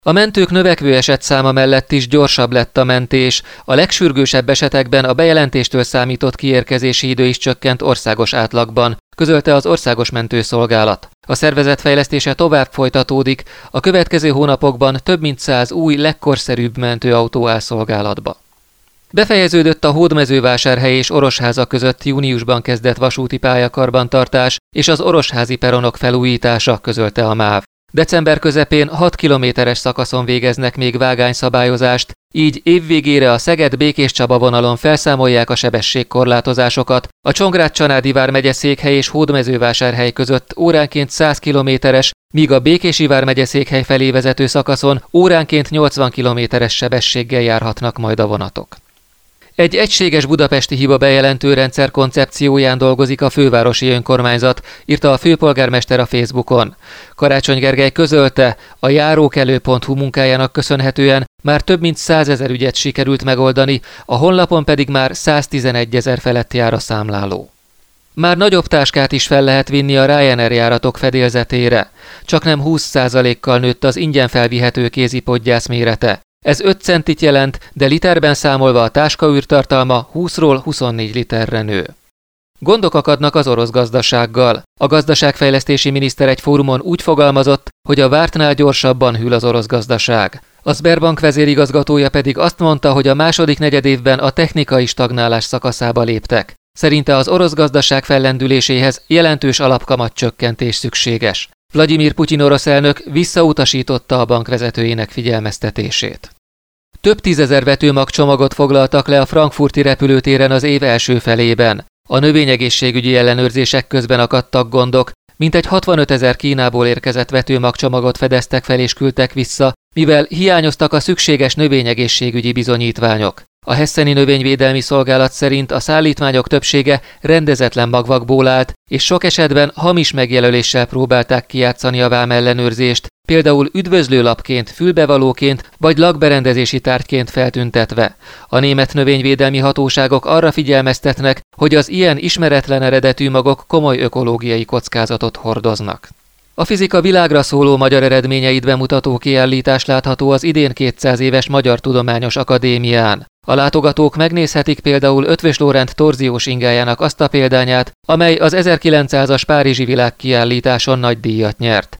A mentők növekvő esetszáma mellett is gyorsabb lett a mentés, a legsürgősebb esetekben a bejelentéstől számított kiérkezési idő is csökkent országos átlagban, közölte az Országos Mentőszolgálat. A szervezet fejlesztése tovább folytatódik, a következő hónapokban több mint 100 új, legkorszerűbb mentőautó áll szolgálatba. Befejeződött a Hódmezővásárhely és Orosháza között júniusban kezdett vasúti pályakarbantartás és az orosházi peronok felújítása, közölte a MÁV. December közepén 6 kilométeres szakaszon végeznek még vágányszabályozást, így évvégére a Szeged-Békéscsaba vonalon felszámolják a sebességkorlátozásokat, a Csongrád-Csanádi vármegye Székhely és Hódmezővásárhely között óránként 100 kilométeres, míg a Békési vármegye Székhely felé vezető szakaszon óránként 80 kilométeres sebességgel járhatnak majd a vonatok. Egy egységes budapesti hiba bejelentő rendszer koncepcióján dolgozik a fővárosi önkormányzat, írta a főpolgármester a Facebookon. Karácsony Gergely közölte, a járókelő.hu munkájának köszönhetően már több mint 100 000 ügyet sikerült megoldani, a honlapon pedig már 111 000 felett jár a számláló. Már nagyobb táskát is fel lehet vinni a Ryanair járatok fedélzetére. Csaknem 20%-kal nőtt az ingyen felvihető kézipodgyász mérete. Ez 5 centit jelent, de literben számolva a táskaűrtartalma 20-ról 24 literre nő. Gondok akadnak az orosz gazdasággal. A gazdaságfejlesztési miniszter egy fórumon úgy fogalmazott, hogy a vártnál gyorsabban hűl az orosz gazdaság. A Sberbank vezérigazgatója pedig azt mondta, hogy a második negyedévben a technikai stagnálás szakaszába léptek. Szerinte az orosz gazdaság fellendüléséhez jelentős alapkamatcsökkentés szükséges. Vladimir Putyin orosz elnök visszautasította a bank vezetőjének figyelmeztetését. Több tízezer vetőmagcsomagot foglaltak le a frankfurti repülőtéren az év első felében. A növényegészségügyi ellenőrzések közben akadtak gondok, mintegy 65 000 Kínából érkezett vetőmagcsomagot fedeztek fel és küldtek vissza, mivel hiányoztak a szükséges növényegészségügyi bizonyítványok. A Hesseni Növényvédelmi Szolgálat szerint a szállítmányok többsége rendezetlen magvakból állt, és sok esetben hamis megjelöléssel próbálták kijátszani a vámellenőrzést, például üdvözlőlapként, fülbevalóként vagy lakberendezési tárgyként feltüntetve. A német növényvédelmi hatóságok arra figyelmeztetnek, hogy az ilyen ismeretlen eredetű magok komoly ökológiai kockázatot hordoznak. A fizika világra szóló magyar eredményeit bemutató kiállítás látható az idén 200 éves Magyar Tudományos Akadémián. A látogatók megnézhetik például Eötvös Lórend torziós ingájának azt a példányát, amely az 1900-as párizsi világkiállításon nagy díjat nyert.